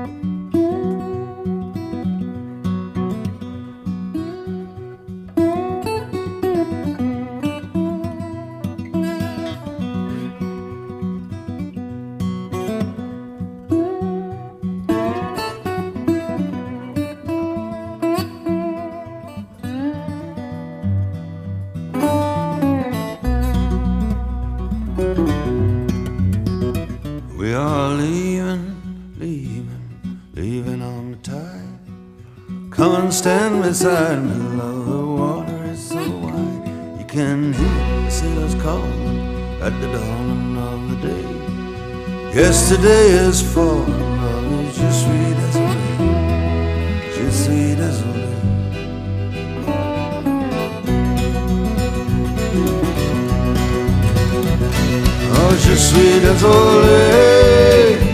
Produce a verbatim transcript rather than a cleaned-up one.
We are leaving, leaving, leaving on the tide. Come and stand beside me, love, the water is so wide. You can hear the sailors calling at the dawn of the day. Yesterday is falling, love is just sweet as a lake, just sweet as a lake. Oh, just sweet as a lake.